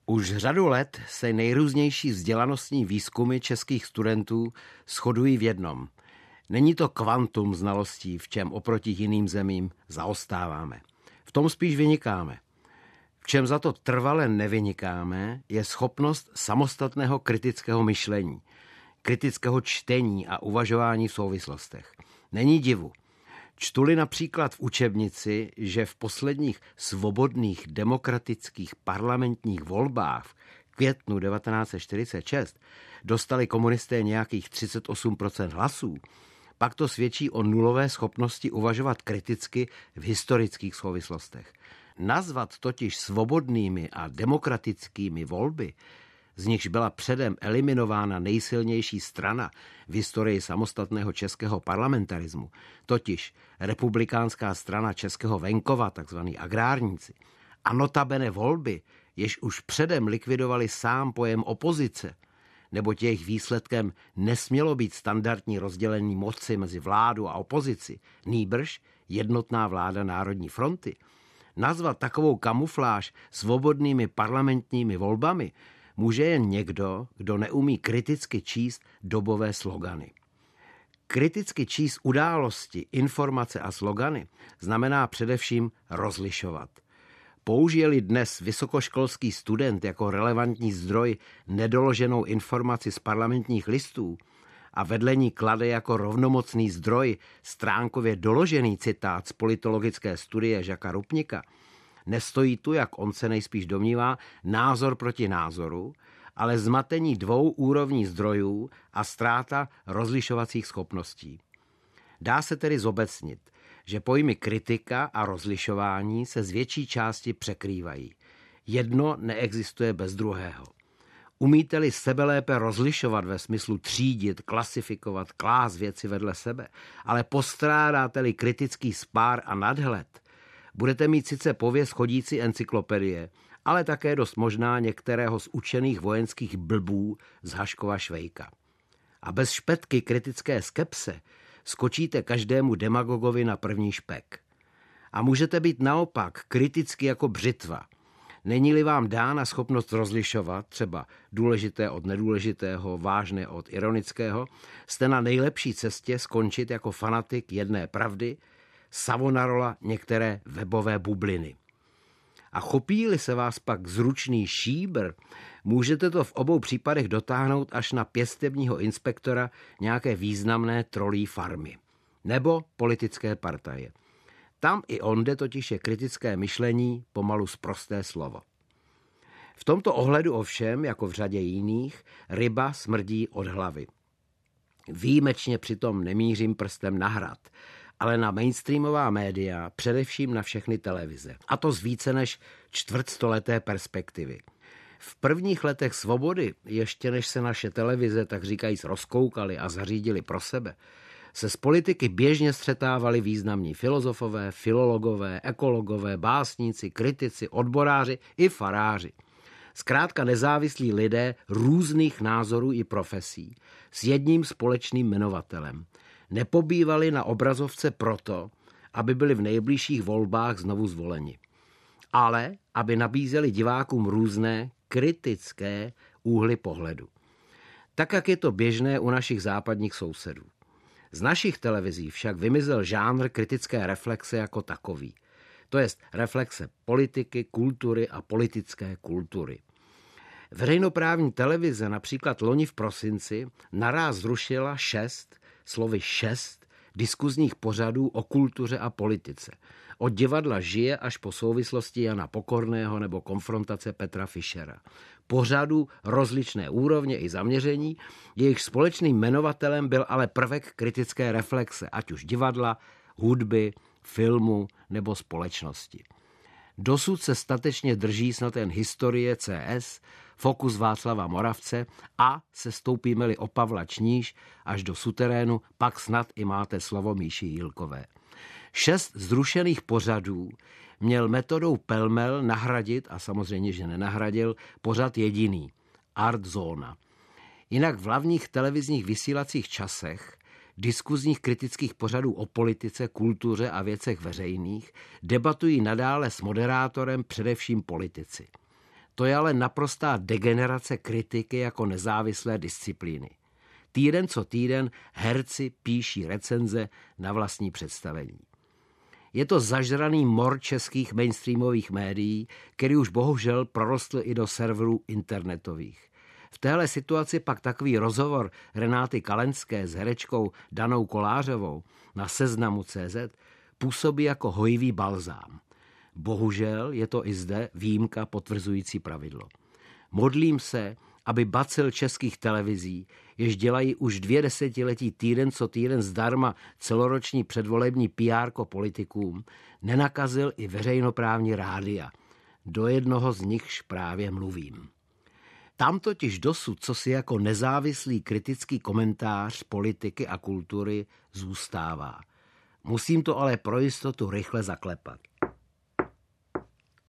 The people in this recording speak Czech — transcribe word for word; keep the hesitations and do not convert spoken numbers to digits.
Už řadu let se nejrůznější vzdělanostní výzkumy českých studentů shodují v jednom. Není to kvantum znalostí, v čem oproti jiným zemím zaostáváme. V tom spíš vynikáme. V čem za to trvale nevynikáme, je schopnost samostatného kritického myšlení, kritického čtení a uvažování v souvislostech. Není divu. Čtu-li například v učebnici, že v posledních svobodných demokratických parlamentních volbách v květnu devatenáct set čtyřicet šest dostali komunisté nějakých třicet osm procent hlasů, pak to svědčí o nulové schopnosti uvažovat kriticky v historických souvislostech. Nazvat totiž svobodnými a demokratickými volby, z nichž byla předem eliminována nejsilnější strana v historii samostatného českého parlamentarismu, totiž republikánská strana českého venkova, takzvaný agrárníci, a notabene volby, jež už předem likvidovali sám pojem opozice, neboť jejich výsledkem nesmělo být standardní rozdělení moci mezi vládu a opozici, nýbrž jednotná vláda Národní fronty. Nazvat takovou kamufláž svobodnými parlamentními volbami může jen někdo, kdo neumí kriticky číst dobové slogany. Kriticky číst události, informace a slogany znamená především rozlišovat. Použije-li dnes vysokoškolský student jako relevantní zdroj nedoloženou informaci z parlamentních listů a vedle ní klade jako rovnomocný zdroj stránkově doložený citát z politologické studie Žaka Rupnika, nestojí tu, jak on se nejspíš domnívá, názor proti názoru, ale zmatení dvou úrovní zdrojů a ztráta rozlišovacích schopností. Dá se tedy zobecnit, že pojmy kritika a rozlišování se z větší části překrývají. Jedno neexistuje bez druhého. Umíte-li sebelépe rozlišovat ve smyslu třídit, klasifikovat, klást věci vedle sebe, ale postrádáte-li kritický spár a nadhled, budete mít sice pověst chodící encyklopedie, ale také dost možná některého z učených vojenských blbů z Haškova Švejka. A bez špetky kritické skepse skočíte každému demagogovi na první špek. A můžete být naopak kriticky jako břitva. Není-li vám dána schopnost rozlišovat, třeba důležité od nedůležitého, vážné od ironického, jste na nejlepší cestě skončit jako fanatik jedné pravdy, Savonarola některé webové bubliny. A chopí-li se vás pak zručný šíbr, můžete to v obou případech dotáhnout až na pěstebního inspektora nějaké významné trolí farmy. Nebo politické partaje. Tam i onde totiž je kritické myšlení pomalu sprosté slovo. V tomto ohledu ovšem, jako v řadě jiných, ryba smrdí od hlavy. Výjimečně přitom nemířím prstem na hrad, ale na mainstreamová média, především na všechny televize. A to z více než čtvrtstoleté perspektivy. V prvních letech svobody, ještě než se naše televize, tak říkajíc, rozkoukali a zařídili pro sebe, se z politiky běžně střetávali významní filozofové, filologové, ekologové, básníci, kritici, odboráři i faráři. Zkrátka nezávislí lidé různých názorů i profesí s jedním společným jmenovatelem. Nepobývali na obrazovce proto, aby byli v nejbližších volbách znovu zvoleni, ale aby nabízeli divákům různé kritické úhly pohledu. Tak, jak je to běžné u našich západních sousedů. Z našich televizí však vymizel žánr kritické reflexe jako takový. To jest reflexe politiky, kultury a politické kultury. Veřejnoprávní televize například loni v prosinci naráz zrušila šest, slovy šest, diskuzních pořadů o kultuře a politice. Od divadla Žije až po souvislosti Jana Pokorného nebo konfrontace Petra Fischera. Pořadů rozličné úrovně i zaměření, jejich společným jmenovatelem byl ale prvek kritické reflexe, ať už divadla, hudby, filmu nebo společnosti. Dosud se statečně drží snad jen historie C S, Fokus Václava Moravce a sestoupíme-li o Pavla Čníž až do suterénu, pak snad i máte slovo Míši Jílkové. Šest zrušených pořadů měl metodou pelmel nahradit, a samozřejmě, že nenahradil, pořad jediný, Art Zóna. Jinak v hlavních televizních vysílacích časech, diskuzních kritických pořadů o politice, kultuře a věcech veřejných, debatují nadále s moderátorem především politici. To je ale naprostá degenerace kritiky jako nezávislé disciplíny. Týden co týden herci píší recenze na vlastní představení. Je to zažraný mor českých mainstreamových médií, který už bohužel prorostl i do serverů internetových. V téhle situaci pak takový rozhovor Renáty Kalenské s herečkou Danou Kolářovou na Seznamu tečka cé zet působí jako hojivý balzám. Bohužel je to i zde výjimka potvrzující pravidlo. Modlím se, aby bacil českých televizí, jež dělají už dvě desetiletí týden co týden zdarma celoroční předvolební pé érko politikům, nenakazil i veřejnoprávní rádia. Do jednoho z nichž právě mluvím. Tam totiž dosud, co si jako nezávislý kritický komentář politiky a kultury zůstává. Musím to ale pro jistotu rychle zaklepat.